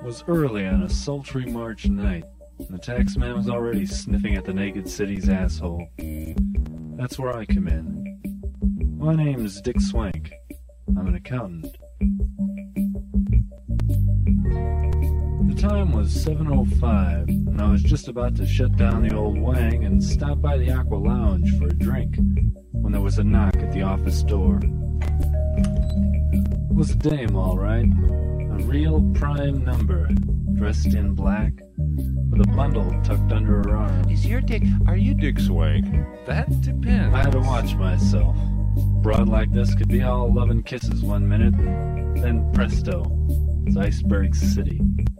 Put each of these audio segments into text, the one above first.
was early on a sultry March night, and the taxman was already sniffing at the naked city's asshole. That's where I come in. My name's Dick Swank. I'm an accountant. The time was 7:05, and I was just about to shut down the old Wang and stop by the Aqua Lounge for a drink, when there was a knock at the office door. It was a dame, all right. A real prime number, dressed in black, with a bundle tucked under her arm. Are you Dick Swank? That depends. I had to watch myself. Broad like this could be all love and kisses one minute, and then presto, it's Iceberg City.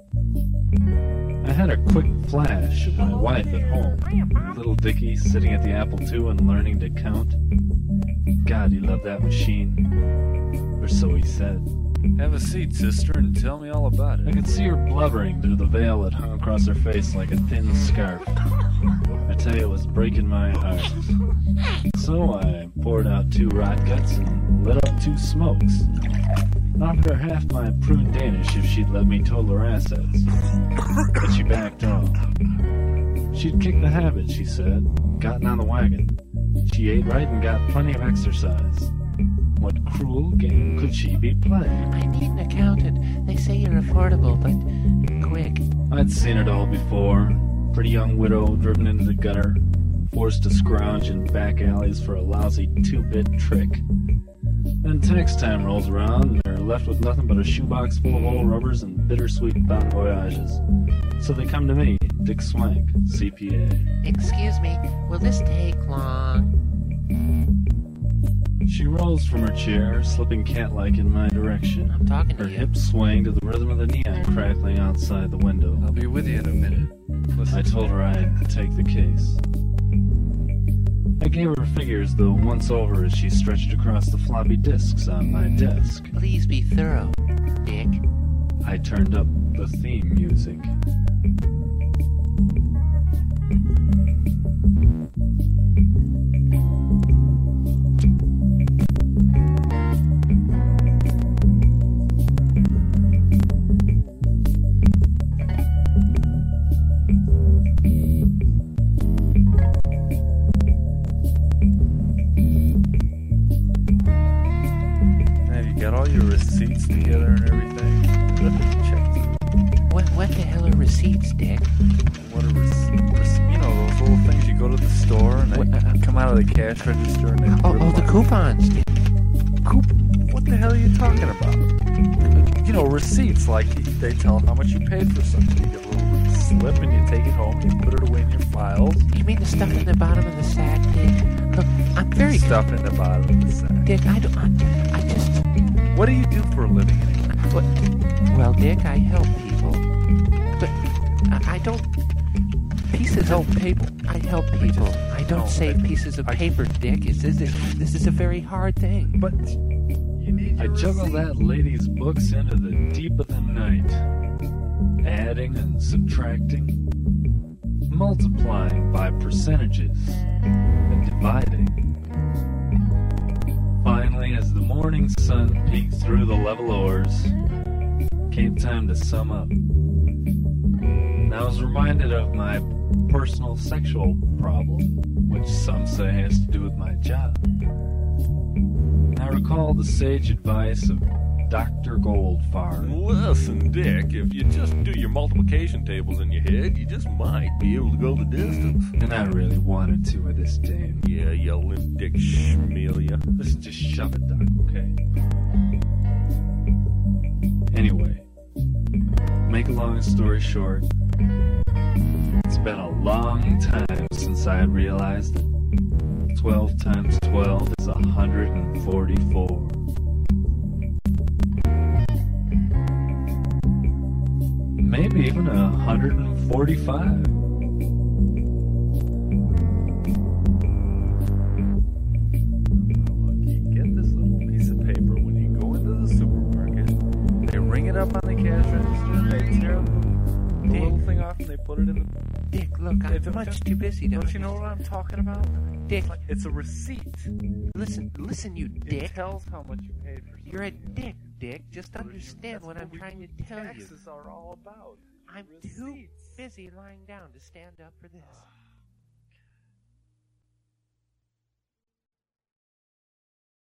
I had a quick flash of my wife at home, little Dickie sitting at the Apple II and learning to count. God, he loved that machine. Or so he said. Have a seat, sister, and tell me all about I it. could see her blubbering through the veil that hung across her face like a thin scarf. I tell you, it was breaking my heart. So I poured out 2 rot guts and lit up 2 smokes. Offered her half my prune Danish if she'd let me total her assets. But she backed off. She'd kicked the habit, she said, gotten on the wagon. She ate right and got plenty of exercise. What cruel game could she be playing? I need an accountant. They say you're affordable, but quick. I'd seen it all before. Pretty young widow driven into the gutter, forced to scrounge in back alleys for a lousy 2-bit trick. Then tax time rolls around and they're left with nothing but a shoebox full of old rubbers and bittersweet bon voyages. So they come to me, Dick Swank, CPA. Excuse me, will this take long? She rose from her chair, slipping cat-like in my direction. I'm talking to Her you. hips swaying to the rhythm of the neon crackling outside the window. I'll be with you in a minute. Listen I told her I'd take the case. I gave her figures the once over as she stretched across the floppy disks on my desk. Please be thorough, Dick. I turned up the theme music. Have you got all your receipts together and everything? Check through. What the hell are receipts, Dick? What are you know, those little things you go to the store and they come out of the cash register and they Oh, the coupons, Dick. What the hell are you talking about? You know, receipts, like they tell how much you paid for something. You get a little slip and you take it home and you put it away in your files. You mean the stuff in the bottom of the sack, Dick? Look, I'm very... Stuff in the bottom of the sack. Dick, I just... What do you do for a living anyway? Well, Dick, I help people. But I don't... Pieces of paper. I help people. I don't save pieces of paper, Dick. This is a very hard thing. But you need I juggled that lady's books into the deep of the night, adding and subtracting, multiplying by percentages, and dividing. Finally, as the morning sun peeked through the level oars, came time to sum up. And I was reminded of my personal sexual problem, which some say has to do with my job. And I recalled the sage advice of Dr. Goldfarb. Listen, Dick, if you just do your multiplication tables in your head, you just might be able to go the distance. And I really wanted to with this dame. Yeah, you limp dick schmelia. Listen, just shove it, Doc, okay? Anyway, make a long story short, it's been a long time since I realized that 12 times 12 is 144. Maybe even 145. You get this little piece of paper when you go into the supermarket. They ring it up on the cash register and they tear the little thing off and they put it in the Dick, look, I'm Don't- much too busy to Don't you know what I'm talking about? Dick, It's a receipt. listen, you It dick. tells how much you paid for something. You're a dick. Just understand That's what I'm we trying to do tell you. Taxes are all about. I'm too Receipts. busy lying down to stand up for this.